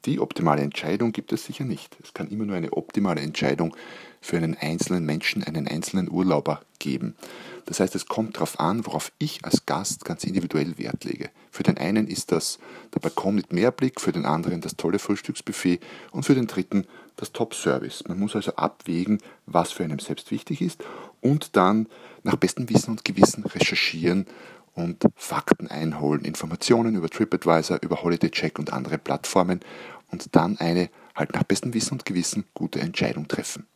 Die optimale Entscheidung gibt es sicher nicht. Es kann immer nur eine optimale Entscheidung für einen einzelnen Menschen, einen einzelnen Urlauber geben. Das heißt, es kommt darauf an, worauf ich als Gast ganz individuell Wert lege. Für den einen ist das der Balkon mit Meerblick, für den anderen das tolle Frühstücksbuffet und für den dritten das Top-Service. Man muss also abwägen, was für einen selbst wichtig ist und dann nach bestem Wissen und Gewissen recherchieren und Fakten einholen, Informationen über TripAdvisor, über HolidayCheck und andere Plattformen und dann eine halt nach bestem Wissen und Gewissen gute Entscheidung treffen.